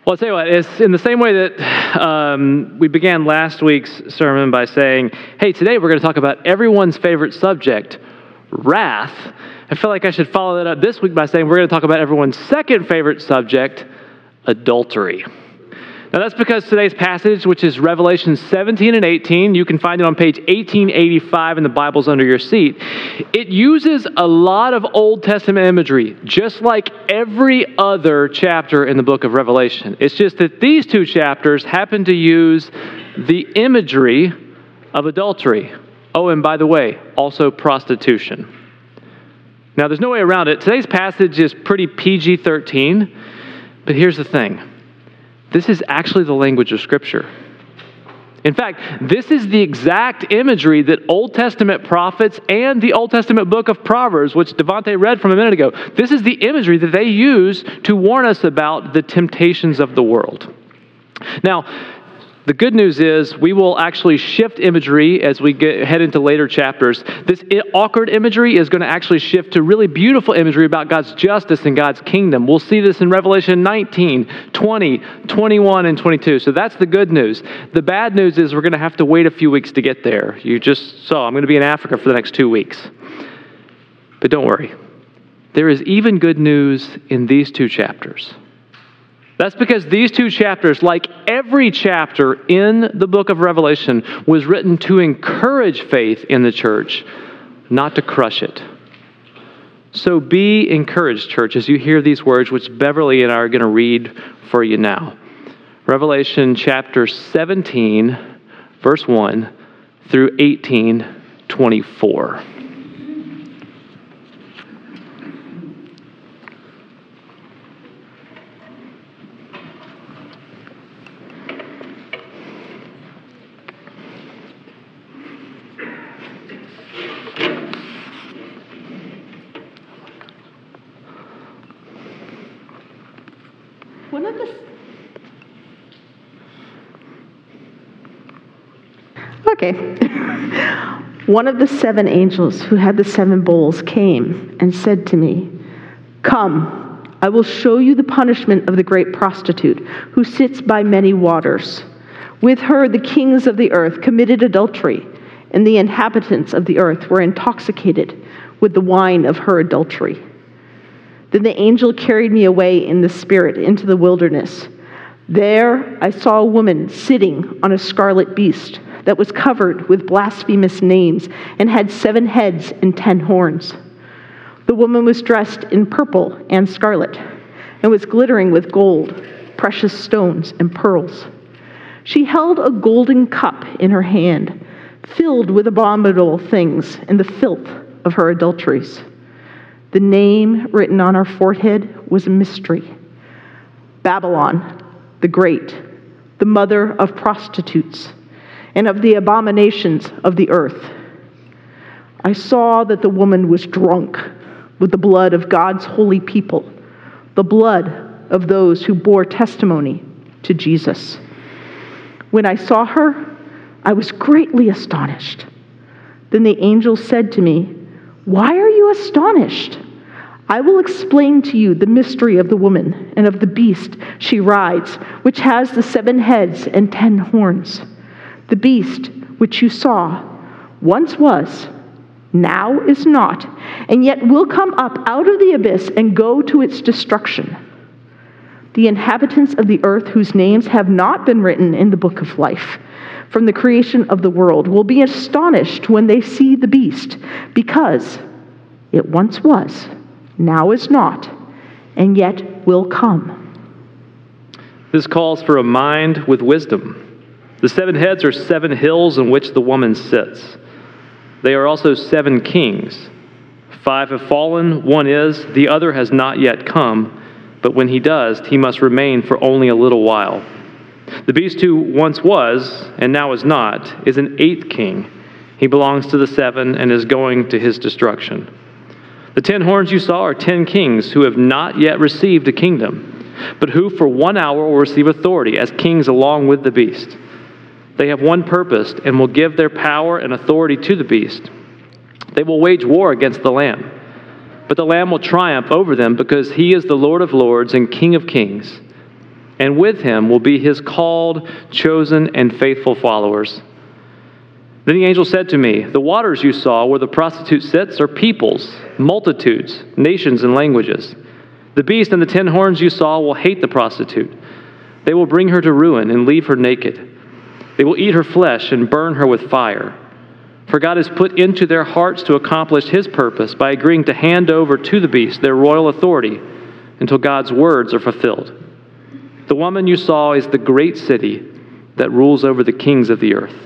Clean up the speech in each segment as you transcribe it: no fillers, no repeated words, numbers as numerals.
Well, I'll tell you what, it's in the same way that we began last week's sermon by saying, hey, today we're going to talk about everyone's favorite subject, wrath. I feel like I should follow that up this week by saying we're going to talk about everyone's second favorite subject, adultery. Now that's because today's passage, which is Revelation 17 and 18, you can find it on page 1885 in the Bibles under your seat. It uses a lot of Old Testament imagery, just like every other chapter in the book of Revelation. It's just that these two chapters happen to use the imagery of adultery. Oh, and by the way, also prostitution. Now there's no way around it. Today's passage is pretty PG-13, but here's the thing. This is actually the language of Scripture. In fact, this is the exact imagery that Old Testament prophets and the Old Testament book of Proverbs, which Devontae read from a minute ago, this is the imagery that they use to warn us about the temptations of the world. Now, the good news is we will actually shift imagery as we head into later chapters. This awkward imagery is going to actually shift to really beautiful imagery about God's justice and God's kingdom. We'll see this in Revelation 19, 20, 21, and 22. So that's the good news. The bad news is we're going to have to wait a few weeks to get there. You just saw I'm going to be in Africa for the next 2 weeks. But don't worry. There is even good news in these two chapters. That's because these two chapters, like every chapter in the book of Revelation, was written to encourage faith in the church, not to crush it. So be encouraged, church, as you hear these words, which Beverly and I are going to read for you now. Revelation chapter 17, verse 1 through 18:24. One of the seven angels who had the seven bowls came and said to me, "Come, I will show you the punishment of the great prostitute who sits by many waters. With her the kings of the earth committed adultery, and the inhabitants of the earth were intoxicated with the wine of her adultery." Then the angel carried me away in the spirit into the wilderness. There I saw a woman sitting on a scarlet beast that was covered with blasphemous names and had 7 heads and 10 horns. The woman was dressed in purple and scarlet and was glittering with gold, precious stones, and pearls. She held a golden cup in her hand, filled with abominable things and the filth of her adulteries. The name written on her forehead was a mystery: Babylon the Great, the mother of prostitutes and of the abominations of the earth. I saw that the woman was drunk with the blood of God's holy people, the blood of those who bore testimony to Jesus. When I saw her, I was greatly astonished. Then the angel said to me, "Why are you astonished? I will explain to you the mystery of the woman and of the beast she rides, which has the 7 heads and 10 horns. The beast which you saw once was, now is not, and yet will come up out of the abyss and go to its destruction. The inhabitants of the earth whose names have not been written in the book of life from the creation of the world will be astonished when they see the beast, because it once was, now is not, and yet will come." This calls for a mind with wisdom. The 7 heads are 7 hills in which the woman sits. They are also 7 kings. 5 have fallen, 1 is, the other has not yet come, but when he does, he must remain for only a little while. The beast who once was, and now is not, is an 8th king. He belongs to the 7 and is going to his destruction. The 10 horns you saw are 10 kings who have not yet received a kingdom, but who for 1 hour will receive authority as kings along with the beast. They have one purpose and will give their power and authority to the beast. They will wage war against the Lamb, but the Lamb will triumph over them because he is the Lord of lords and King of kings, and with him will be his called, chosen, and faithful followers. Then the angel said to me, the waters you saw where the prostitute sits are peoples, multitudes, nations, and languages. The beast and the 10 horns you saw will hate the prostitute. They will bring her to ruin and leave her naked. They will eat her flesh and burn her with fire. For God has put into their hearts to accomplish his purpose by agreeing to hand over to the beast their royal authority until God's words are fulfilled. The woman you saw is the great city that rules over the kings of the earth.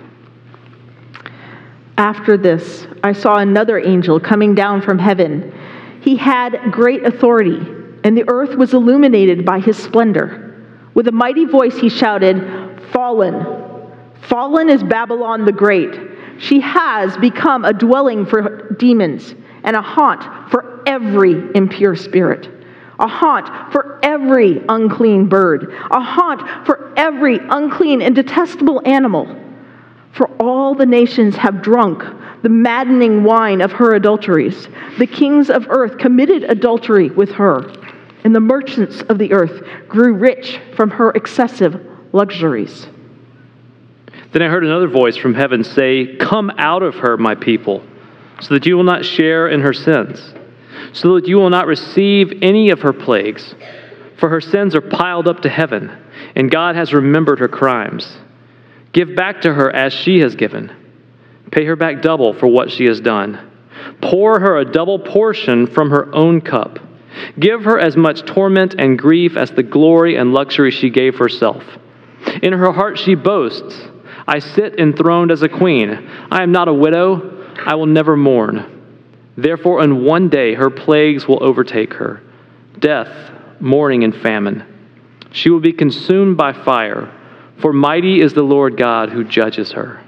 After this, I saw another angel coming down from heaven. He had great authority, and the earth was illuminated by his splendor. With a mighty voice he shouted, "Fallen! Fallen is Babylon the Great. She has become a dwelling for demons and a haunt for every impure spirit, a haunt for every unclean bird, a haunt for every unclean and detestable animal. For all the nations have drunk the maddening wine of her adulteries. The kings of earth committed adultery with her, and the merchants of the earth grew rich from her excessive luxuries." Then I heard another voice from heaven say, "Come out of her, my people, so that you will not share in her sins, so that you will not receive any of her plagues. For her sins are piled up to heaven, and God has remembered her crimes. Give back to her as she has given. Pay her back double for what she has done. Pour her a double portion from her own cup. Give her as much torment and grief as the glory and luxury she gave herself. In her heart she boasts, 'I sit enthroned as a queen. I am not a widow. I will never mourn.' Therefore, in one day her plagues will overtake her, death, mourning, and famine. She will be consumed by fire, for mighty is the Lord God who judges her."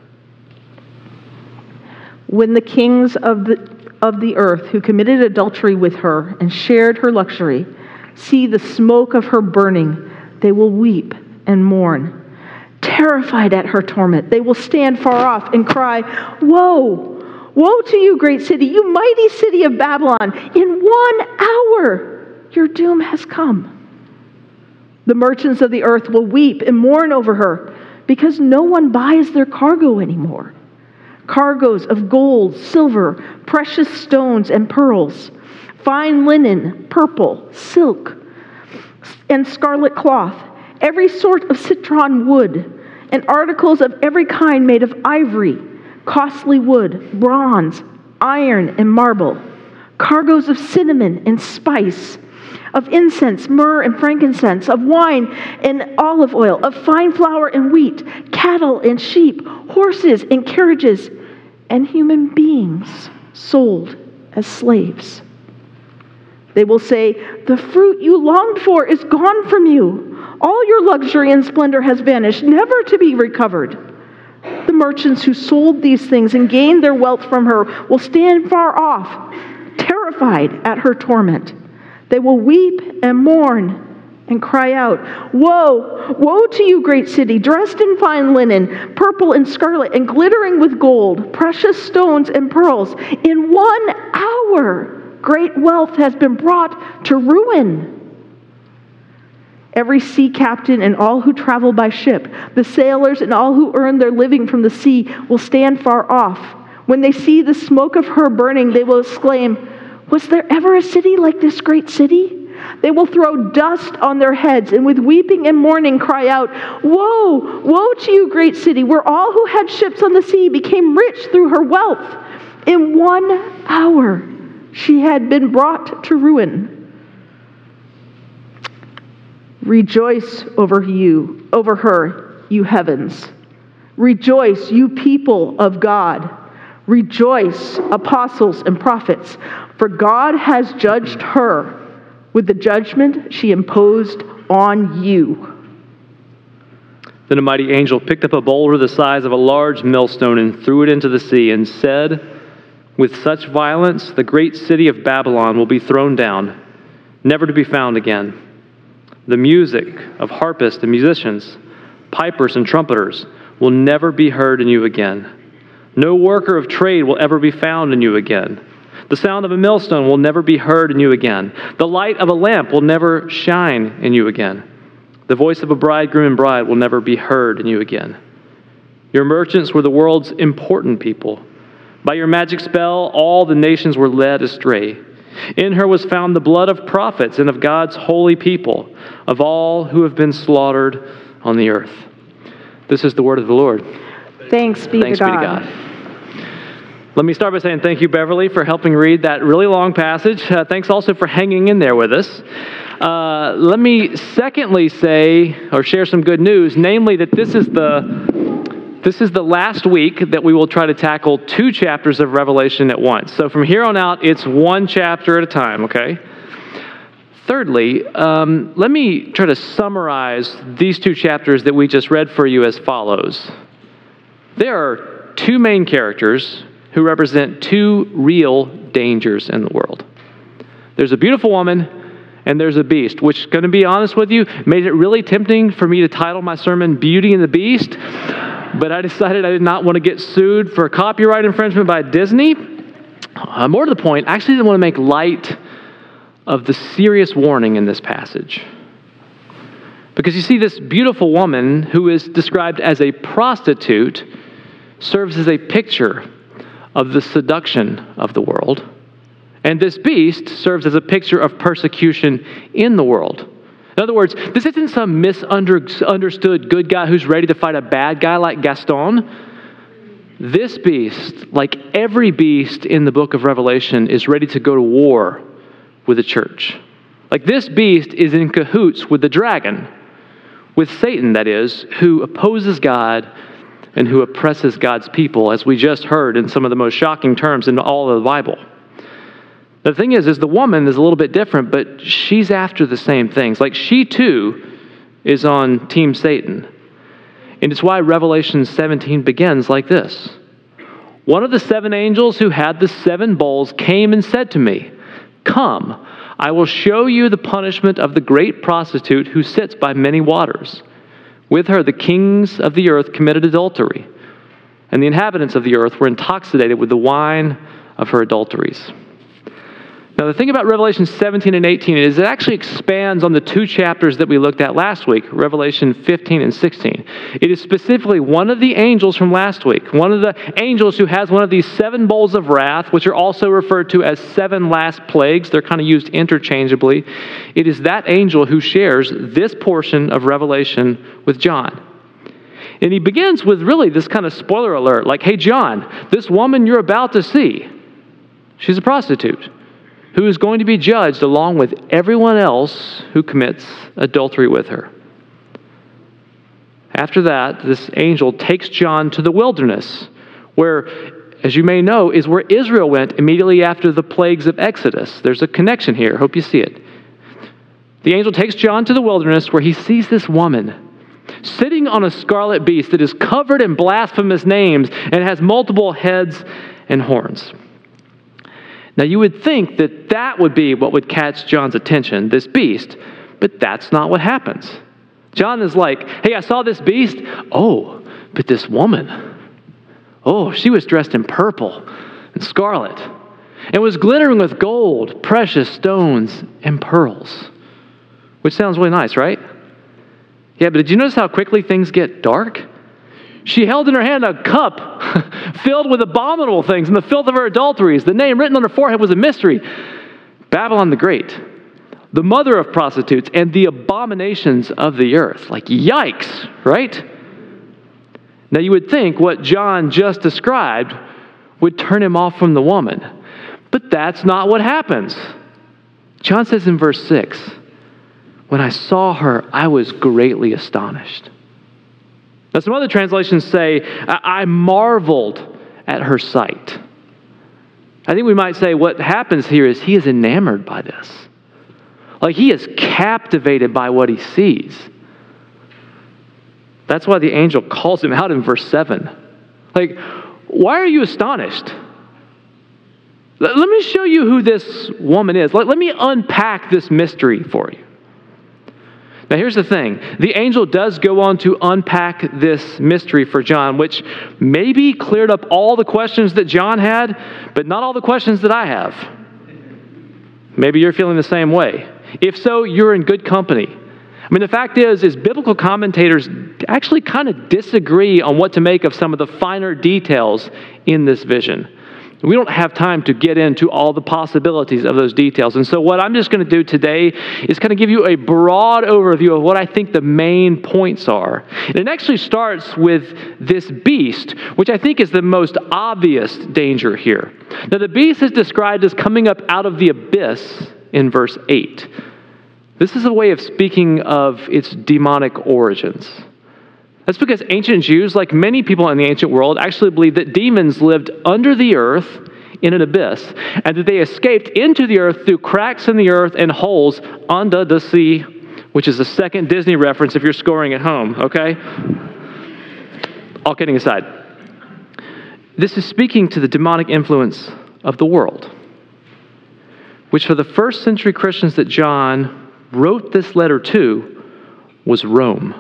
When the kings of the earth who committed adultery with her and shared her luxury see the smoke of her burning, they will weep and mourn. Terrified at her torment, they will stand far off and cry, "Woe! Woe to you, great city, you mighty city of Babylon! In 1 hour your doom has come." The merchants of the earth will weep and mourn over her because no one buys their cargo anymore. Cargoes of gold, silver, precious stones, and pearls, fine linen, purple, silk, and scarlet cloth, every sort of citron wood, and articles of every kind made of ivory, costly wood, bronze, iron, and marble, cargoes of cinnamon and spice, of incense, myrrh, and frankincense, of wine and olive oil, of fine flour and wheat, cattle and sheep, horses and carriages, and human beings sold as slaves. They will say, "The fruit you longed for is gone from you. All your luxury and splendor has vanished, never to be recovered." The merchants who sold these things and gained their wealth from her will stand far off, terrified at her torment. They will weep and mourn and cry out, "Woe! Woe to you, great city, dressed in fine linen, purple and scarlet, and glittering with gold, precious stones and pearls. In 1 hour, great wealth has been brought to ruin." Every sea captain and all who travel by ship, the sailors and all who earn their living from the sea will stand far off. When they see the smoke of her burning, they will exclaim, "Was there ever a city like this great city?" They will throw dust on their heads and with weeping and mourning cry out, "Woe! Woe to you, great city, where all who had ships on the sea became rich through her wealth. In 1 hour she had been brought to ruin." Rejoice over her, you heavens. Rejoice, you people of God. Rejoice, apostles and prophets, for God has judged her with the judgment she imposed on you. Then a mighty angel picked up a boulder the size of a large millstone and threw it into the sea and said, "With such violence, the great city of Babylon will be thrown down, never to be found again. The music of harpists and musicians, pipers and trumpeters will never be heard in you again. No worker of trade will ever be found in you again. The sound of a millstone will never be heard in you again. The light of a lamp will never shine in you again. The voice of a bridegroom and bride will never be heard in you again. Your merchants were the world's important people. By your magic spell, all the nations were led astray. In her was found the blood of prophets and of God's holy people, of all who have been slaughtered on the earth. This is the word of the Lord. Thanks be to God. Let me start by saying thank you, Beverly, for helping read that really long passage. Thanks also for hanging in there with us. Let me secondly say, or share some good news, namely that this is the last week that we will try to tackle 2 chapters of Revelation at once. So from here on out, it's 1 chapter at a time, okay? Thirdly, let me try to summarize these 2 chapters that we just read for you as follows. There are 2 main characters who represent 2 real dangers in the world. There's a beautiful woman and there's a beast, which, going to be honest with you, made it really tempting for me to title my sermon Beauty and the Beast, but I decided I did not want to get sued for copyright infringement by Disney. More to the point, I actually didn't want to make light of the serious warning in this passage. Because you see, this beautiful woman who is described as a prostitute serves as a picture of the seduction of the world. And this beast serves as a picture of persecution in the world. In other words, this isn't some misunderstood good guy who's ready to fight a bad guy like Gaston. This beast, like every beast in the book of Revelation, is ready to go to war with the church. Like this beast is in cahoots with the dragon, with Satan, that is, who opposes God and who oppresses God's people, as we just heard in some of the most shocking terms in all of the Bible. The thing is the woman is a little bit different, but she's after the same things. Like she too is on Team Satan. And it's why Revelation 17 begins like this. One of the 7 angels who had the 7 bowls came and said to me, "Come, I will show you the punishment of the great prostitute who sits by many waters. With her the kings of the earth committed adultery, and the inhabitants of the earth were intoxicated with the wine of her adulteries." Now, the thing about Revelation 17 and 18 is it actually expands on the 2 chapters that we looked at last week, Revelation 15 and 16. It is specifically one of the angels from last week, one of the angels who has one of these 7 bowls of wrath, which are also referred to as 7 last plagues. They're kind of used interchangeably. It is that angel who shares this portion of Revelation with John. And he begins with really this kind of spoiler alert, like, hey, John, this woman you're about to see, she's a prostitute who is going to be judged along with everyone else who commits adultery with her. After that, this angel takes John to the wilderness, where, as you may know, is where Israel went immediately after the plagues of Exodus. There's a connection here. Hope you see it. The angel takes John to the wilderness where he sees this woman sitting on a scarlet beast that is covered in blasphemous names and has multiple heads and horns. Now, you would think that that would be what would catch John's attention, this beast, but that's not what happens. John is like, hey, I saw this beast. Oh, but this woman, oh, she was dressed in purple and scarlet and was glittering with gold, precious stones, and pearls, which sounds really nice, right? Yeah, but did you notice how quickly things get dark? She held in her hand a cup filled with abominable things and the filth of her adulteries. The name written on her forehead was a mystery. Babylon the Great, the mother of prostitutes and the abominations of the earth. Like, yikes, right? Now, you would think what John just described would turn him off from the woman. But that's not what happens. John says in verse 6, when I saw her, I was greatly astonished. Now, some other translations say, I marveled at her sight. I think we might say what happens here is he is enamored by this. Like, he is captivated by what he sees. That's why the angel calls him out in verse 7. Like, why are you astonished? Let me show you who this woman is. Let me unpack this mystery for you. Now, here's the thing. The angel does go on to unpack this mystery for John, which maybe cleared up all the questions that John had, but not all the questions that I have. Maybe you're feeling the same way. If so, you're in good company. I mean, the fact is biblical commentators actually kind of disagree on what to make of some of the finer details in this vision. We don't have time to get into all the possibilities of those details. And so what I'm just going to do today is kind of give you a broad overview of what I think the main points are. And it actually starts with this beast, which I think is the most obvious danger here. Now, the beast is described as coming up out of the abyss in verse 8. This is a way of speaking of its demonic origins. That's because ancient Jews, like many people in the ancient world, actually believed that demons lived under the earth in an abyss, and that they escaped into the earth through cracks in the earth and holes under the sea, which is the second Disney reference if you're scoring at home, okay? All kidding aside. This is speaking to the demonic influence of the world, which for the first century Christians that John wrote this letter to was Rome.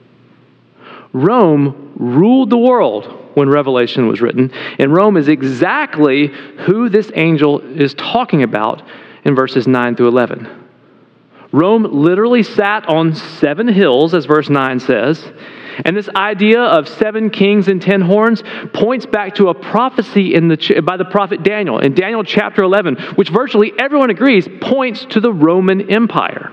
Rome ruled the world when Revelation was written, and Rome is exactly who this angel is talking about in verses 9 through 11. Rome literally sat on 7 hills, as verse 9 says, and this idea of 7 kings and 10 horns points back to a prophecy by the prophet Daniel, in Daniel chapter 11, which virtually everyone agrees points to the Roman Empire.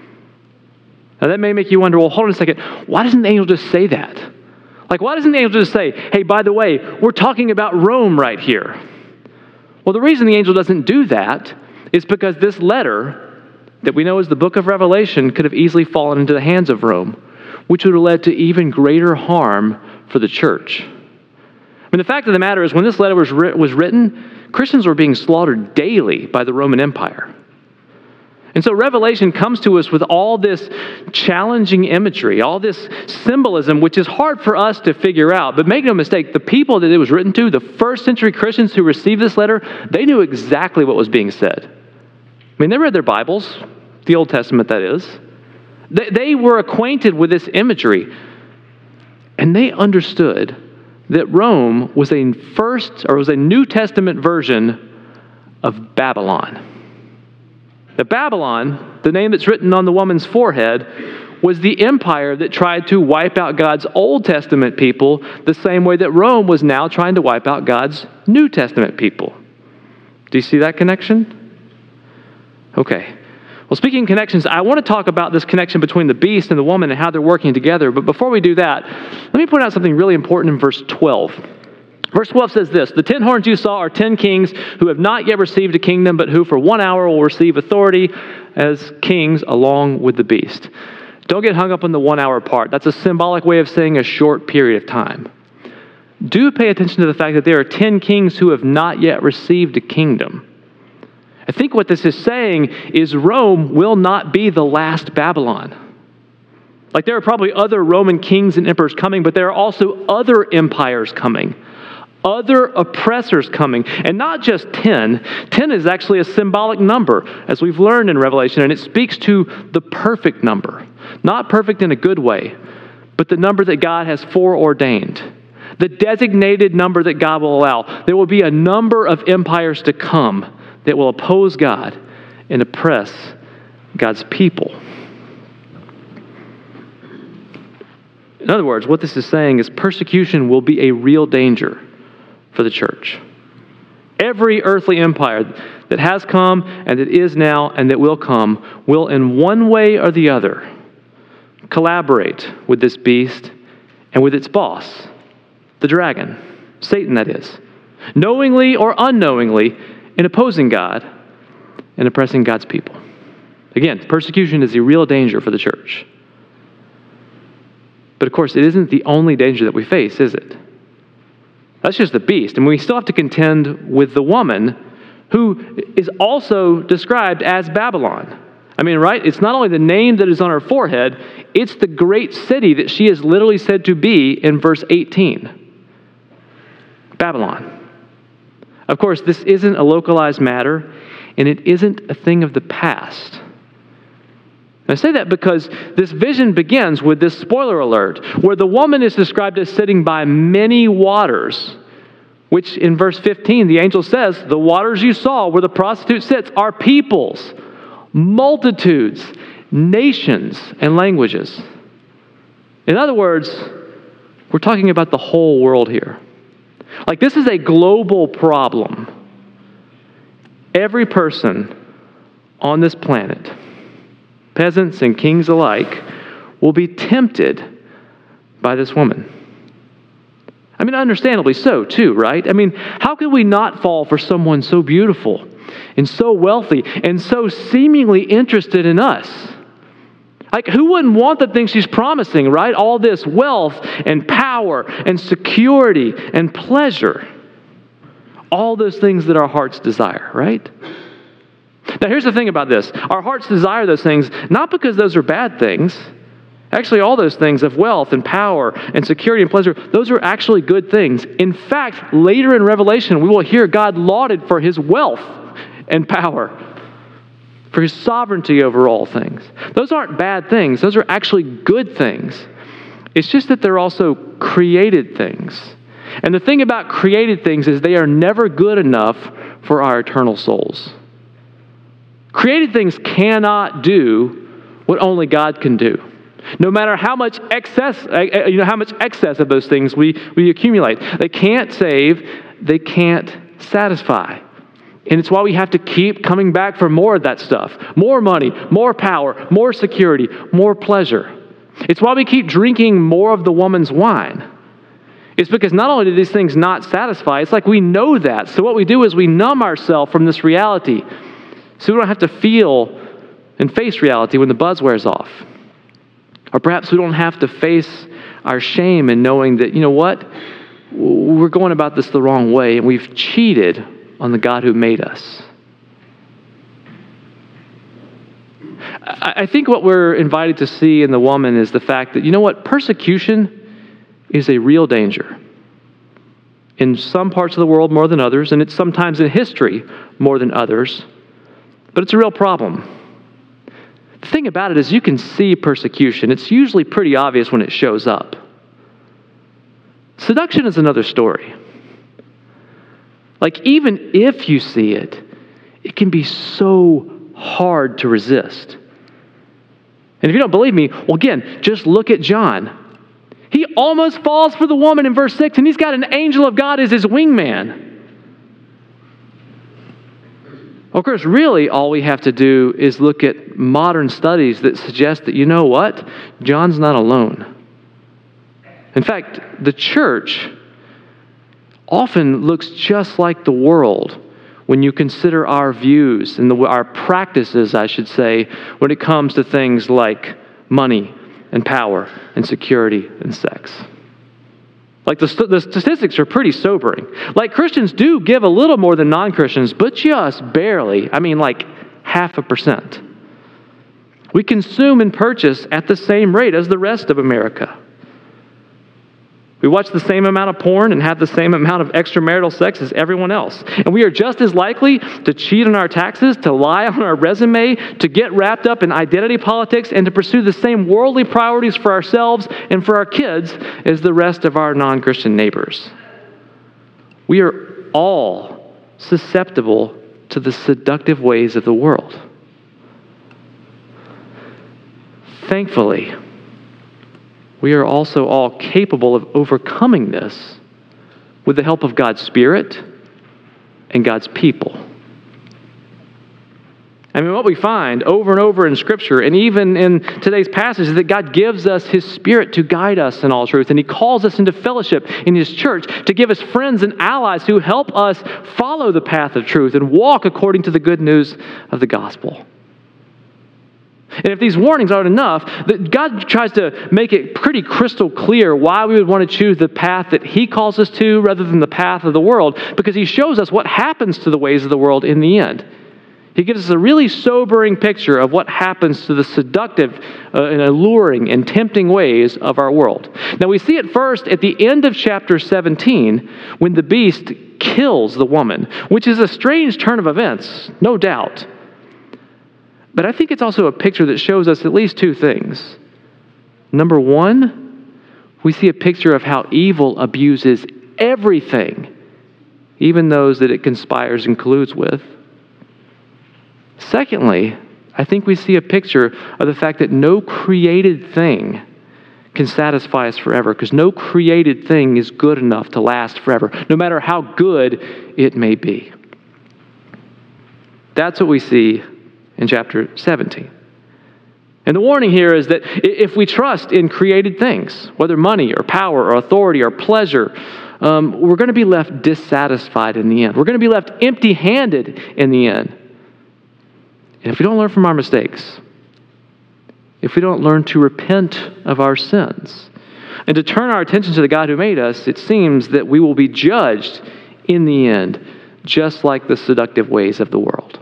Now that may make you wonder, well, hold on a second, why doesn't the angel just say that? Like, why doesn't the angel just say, hey, by the way, we're talking about Rome right here? Well, the reason the angel doesn't do that is because this letter that we know as the book of Revelation could have easily fallen into the hands of Rome, which would have led to even greater harm for the church. I mean, the fact of the matter is when this letter was written, Christians were being slaughtered daily by the Roman Empire. And so Revelation comes to us with all this challenging imagery, all this symbolism, which is hard for us to figure out. But make no mistake, the people that it was written to, the first century Christians who received this letter, they knew exactly what was being said. I mean, they read their Bibles, the Old Testament that is. They were acquainted with this imagery. And they understood that Rome was a New Testament version of Babylon. Now, Babylon, the name that's written on the woman's forehead, was the empire that tried to wipe out God's Old Testament people the same way that Rome was now trying to wipe out God's New Testament people. Do you see that connection? Okay. Well, speaking of connections, I want to talk about this connection between the beast and the woman and how they're working together. But before we do that, let me point out something really important in verse 12. Verse 12 says this, the 10 horns you saw are 10 kings who have not yet received a kingdom, but who for 1 hour will receive authority as kings along with the beast. Don't get hung up on the 1 hour part. That's a symbolic way of saying a short period of time. Do pay attention to the fact that there are 10 kings who have not yet received a kingdom. I think what this is saying is Rome will not be the last Babylon. Like there are probably other Roman kings and emperors coming, but there are also other empires coming. Other oppressors coming, and not just 10. 10 is actually a symbolic number, as we've learned in Revelation, and it speaks to the perfect number. Not perfect in a good way, but the number that God has foreordained. The designated number that God will allow. There will be a number of empires to come that will oppose God and oppress God's people. In other words, what this is saying is persecution will be a real danger for the church. Every earthly empire that has come and that is now and that will come will in one way or the other collaborate with this beast and with its boss, the dragon, Satan that is, knowingly or unknowingly in opposing God and oppressing God's people. Again, persecution is a real danger for the church. But of course, it isn't the only danger that we face, is it? That's just the beast. And we still have to contend with the woman who is also described as Babylon. I mean, right? It's not only the name that is on her forehead, it's the great city that she is literally said to be in verse 18. Babylon. Of course, this isn't a localized matter, and it isn't a thing of the past. I say that because this vision begins with this spoiler alert, where the woman is described as sitting by many waters, which in verse 15, the angel says, the waters you saw where the prostitute sits are peoples, multitudes, nations and languages. In other words, we're talking about the whole world here. Like, this is a global problem. Every person on this planet, peasants and kings alike, will be tempted by this woman. I mean, understandably so, too, right? I mean, how could we not fall for someone so beautiful and so wealthy and so seemingly interested in us? Like, who wouldn't want the things she's promising, right? All this wealth and power and security and pleasure. All those things that our hearts desire, right? Now, here's the thing about this. Our hearts desire those things not because those are bad things. Actually, all those things of wealth and power and security and pleasure, those are actually good things. In fact, later in Revelation, we will hear God lauded for his wealth and power, for his sovereignty over all things. Those aren't bad things. Those are actually good things. It's just that they're also created things. And the thing about created things is they are never good enough for our eternal souls. Created things cannot do what only God can do. No matter how much excess, of those things we accumulate. They can't save, they can't satisfy. And it's why we have to keep coming back for more of that stuff. More money, more power, more security, more pleasure. It's why we keep drinking more of the woman's wine. It's because not only do these things not satisfy, it's like we know that. So what we do is we numb ourselves from this reality so we don't have to feel and face reality when the buzz wears off. Or perhaps we don't have to face our shame in knowing that, you know what? We're going about this the wrong way and we've cheated on the God who made us. I think what we're invited to see in the woman is the fact that, you know what? Persecution is a real danger. In some parts of the world more than others, and it's sometimes in history more than others, but it's a real problem. The thing about it is you can see persecution. It's usually pretty obvious when it shows up. Seduction is another story. Like, even if you see it, it can be so hard to resist. And if you don't believe me, well, again, just look at John. He almost falls for the woman in verse 6, and he's got an angel of God as his wingman. Of course, really all we have to do is look at modern studies that suggest that, you know what? John's not alone. In fact, the church often looks just like the world when you consider our views and our practices, I should say, when it comes to things like money and power and security and sex. Like the statistics are pretty sobering. Like, Christians do give a little more than non-Christians, but just barely. I mean, like 0.5%. We consume and purchase at the same rate as the rest of America. We watch the same amount of porn and have the same amount of extramarital sex as everyone else. And we are just as likely to cheat on our taxes, to lie on our resume, to get wrapped up in identity politics, and to pursue the same worldly priorities for ourselves and for our kids as the rest of our non-Christian neighbors. We are all susceptible to the seductive ways of the world. Thankfully, we are also all capable of overcoming this with the help of God's Spirit and God's people. I mean, what we find over and over in Scripture, and even in today's passage, is that God gives us His Spirit to guide us in all truth, and He calls us into fellowship in His church to give us friends and allies who help us follow the path of truth and walk according to the good news of the gospel. And if these warnings aren't enough, God tries to make it pretty crystal clear why we would want to choose the path that He calls us to rather than the path of the world, because He shows us what happens to the ways of the world in the end. He gives us a really sobering picture of what happens to the seductive and alluring and tempting ways of our world. Now, we see it first at the end of chapter 17 when the beast kills the woman, which is a strange turn of events, no doubt. But I think it's also a picture that shows us at least two things. Number one, we see a picture of how evil abuses everything, even those that it conspires and colludes with. Secondly, I think we see a picture of the fact that no created thing can satisfy us forever, because no created thing is good enough to last forever, no matter how good it may be. That's what we see in chapter 17. And the warning here is that if we trust in created things, whether money or power or authority or pleasure, we're going to be left dissatisfied in the end. We're going to be left empty-handed in the end. And if we don't learn from our mistakes, if we don't learn to repent of our sins and to turn our attention to the God who made us, it seems that we will be judged in the end, just like the seductive ways of the world.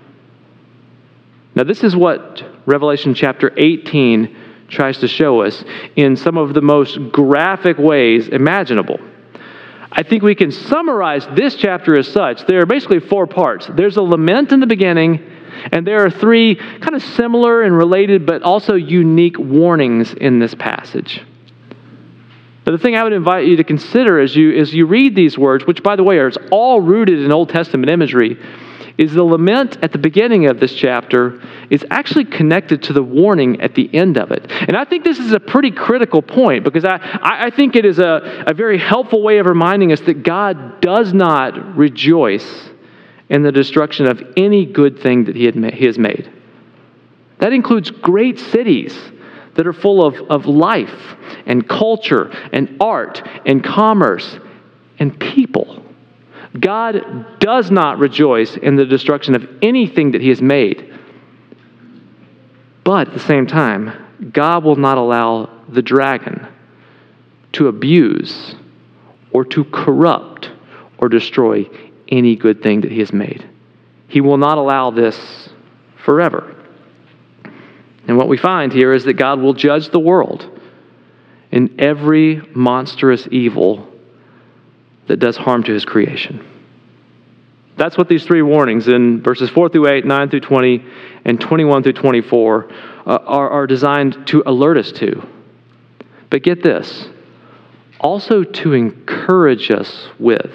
Now, this is what Revelation chapter 18 tries to show us in some of the most graphic ways imaginable. I think we can summarize this chapter as such. There are basically 4 parts. There's a lament in the beginning, and there are 3 kind of similar and related but also unique warnings in this passage. But the thing I would invite you to consider as you read these words, which by the way are all rooted in Old Testament imagery, is the lament at the beginning of this chapter is actually connected to the warning at the end of it. And I think this is a pretty critical point, because I think it is a very helpful way of reminding us that God does not rejoice in the destruction of any good thing that He has made. That includes great cities that are full of life and culture and art and commerce and people. God does not rejoice in the destruction of anything that He has made. But at the same time, God will not allow the dragon to abuse or to corrupt or destroy any good thing that He has made. He will not allow this forever. And what we find here is that God will judge the world in every monstrous evil that does harm to His creation. That's what these 3 warnings in verses 4 through 8, 9 through 20, and 21 through 24 are designed to alert us to. But get this, also to encourage us with.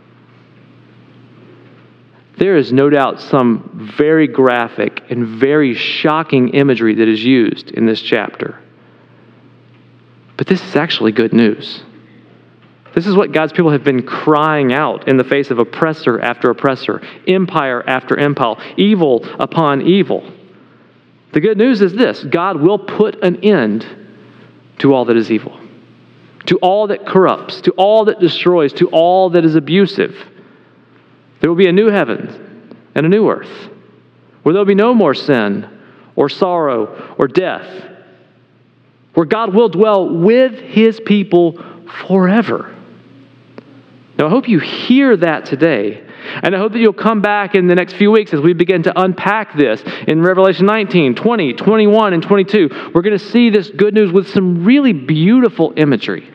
There is no doubt some very graphic and very shocking imagery that is used in this chapter. But this is actually good news. This is what God's people have been crying out in the face of oppressor after oppressor, empire after empire, evil upon evil. The good news is this: God will put an end to all that is evil, to all that corrupts, to all that destroys, to all that is abusive. There will be a new heaven and a new earth, where there will be no more sin or sorrow or death, where God will dwell with His people forever. Now, I hope you hear that today, and I hope that you'll come back in the next few weeks as we begin to unpack this. In Revelation 19, 20, 21, and 22, we're going to see this good news with some really beautiful imagery.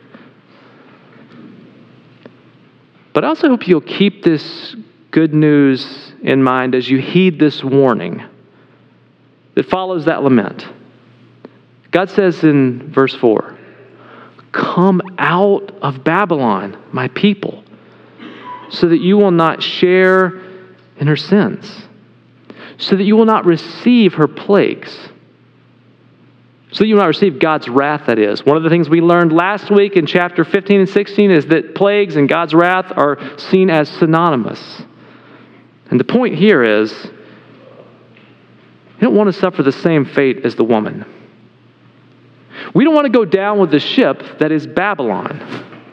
But I also hope you'll keep this good news in mind as you heed this warning that follows that lament. God says in verse 4, "Come out of Babylon, my people, so that you will not share in her sins, so that you will not receive her plagues." So that you will not receive God's wrath, that is. One of the things we learned last week in chapter 15 and 16 is that plagues and God's wrath are seen as synonymous. And the point here is, you don't want to suffer the same fate as the woman. We don't want to go down with the ship that is Babylon.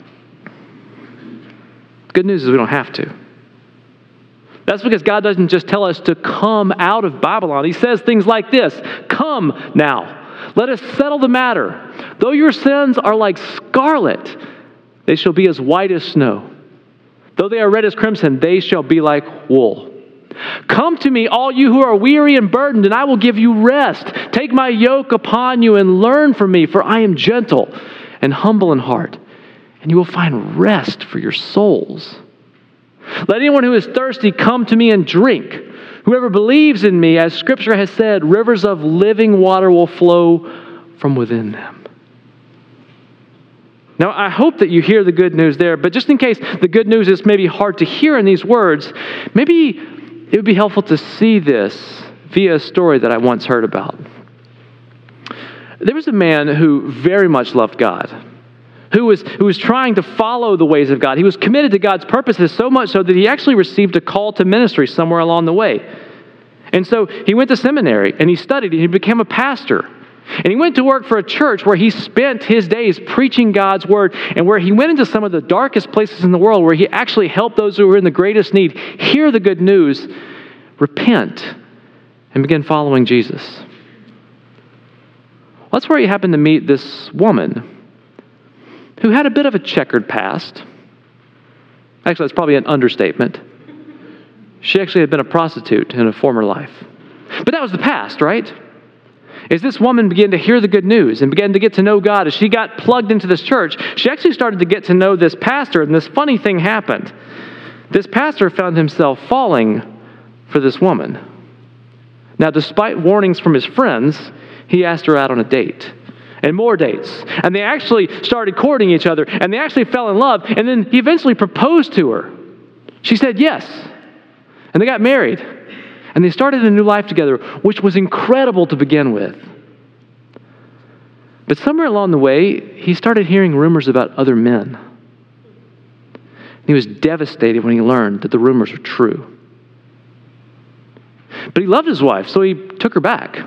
Good news is we don't have to. That's because God doesn't just tell us to come out of Babylon. He says things like this: "Come now, let us settle the matter. Though your sins are like scarlet, they shall be as white as snow. Though they are red as crimson, they shall be like wool. Come to me, all you who are weary and burdened, and I will give you rest. Take my yoke upon you and learn from me, for I am gentle and humble in heart, and you will find rest for your souls. Let anyone who is thirsty come to me and drink. Whoever believes in me, as Scripture has said, rivers of living water will flow from within them." Now, I hope that you hear the good news there, but just in case the good news is maybe hard to hear in these words, maybe it would be helpful to see this via a story that I once heard about. There was a man who very much loved God, who was trying to follow the ways of God. He was committed to God's purposes so much so that he actually received a call to ministry somewhere along the way. And so he went to seminary and he studied and he became a pastor. And he went to work for a church where he spent his days preaching God's word and where he went into some of the darkest places in the world where he actually helped those who were in the greatest need hear the good news, repent, and begin following Jesus. Well, that's where he happened to meet this woman who had a bit of a checkered past. Actually, that's probably an understatement. She actually had been a prostitute in a former life. But that was the past, right? As this woman began to hear the good news and began to get to know God, as she got plugged into this church, she actually started to get to know this pastor, and this funny thing happened. This pastor found himself falling for this woman. Now, despite warnings from his friends, he asked her out on a date. And more dates. And they actually started courting each other, and they actually fell in love, and then he eventually proposed to her. She said yes. And they got married. And they started a new life together, which was incredible to begin with. But somewhere along the way, he started hearing rumors about other men. He was devastated when he learned that the rumors were true. But he loved his wife, so he took her back.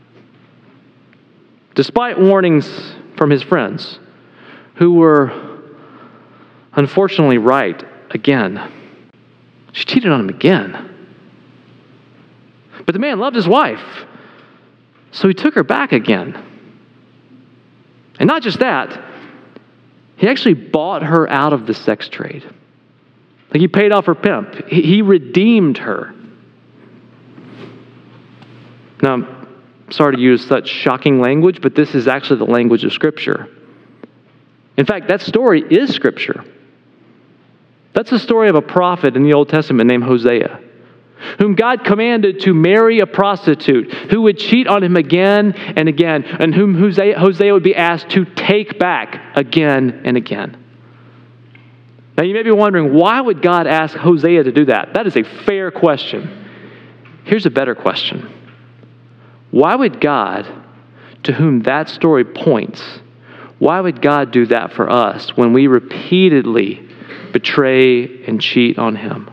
Despite warnings from his friends, who were unfortunately right again. She cheated on him again. But the man loved his wife, so he took her back again. And not just that, he actually bought her out of the sex trade. Like he paid off her pimp. He redeemed her. Now, I'm sorry to use such shocking language, but this is actually the language of Scripture. In fact, that story is Scripture. That's the story of a prophet in the Old Testament named Hosea, whom God commanded to marry a prostitute who would cheat on him again and again, and whom Hosea would be asked to take back again and again. Now you may be wondering, why would God ask Hosea to do that? That is a fair question. Here's a better question. Why would God, to whom that story points, why would God do that for us when we repeatedly betray and cheat on him?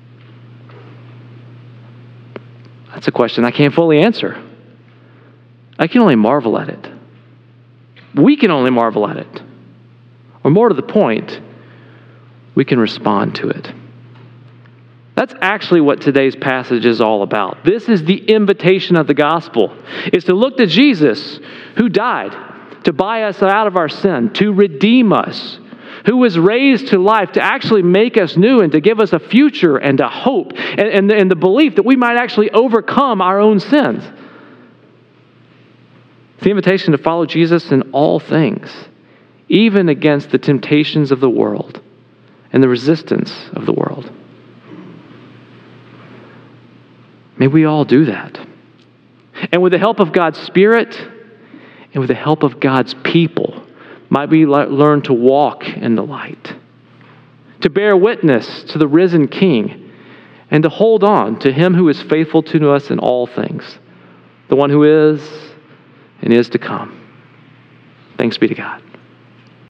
That's a question I can't fully answer. I can only marvel at it. We can only marvel at it. Or more to the point, we can respond to it. That's actually what today's passage is all about. This is the invitation of the gospel, is to look to Jesus, who died to buy us out of our sin, to redeem us, who was raised to life to actually make us new and to give us a future and a hope and the belief that we might actually overcome our own sins. It's the invitation to follow Jesus in all things, even against the temptations of the world and the resistance of the world. May we all do that. And with the help of God's Spirit and with the help of God's people, might we learn to walk in the light, to bear witness to the risen King, and to hold on to him who is faithful to us in all things, the one who is and is to come. Thanks be to God.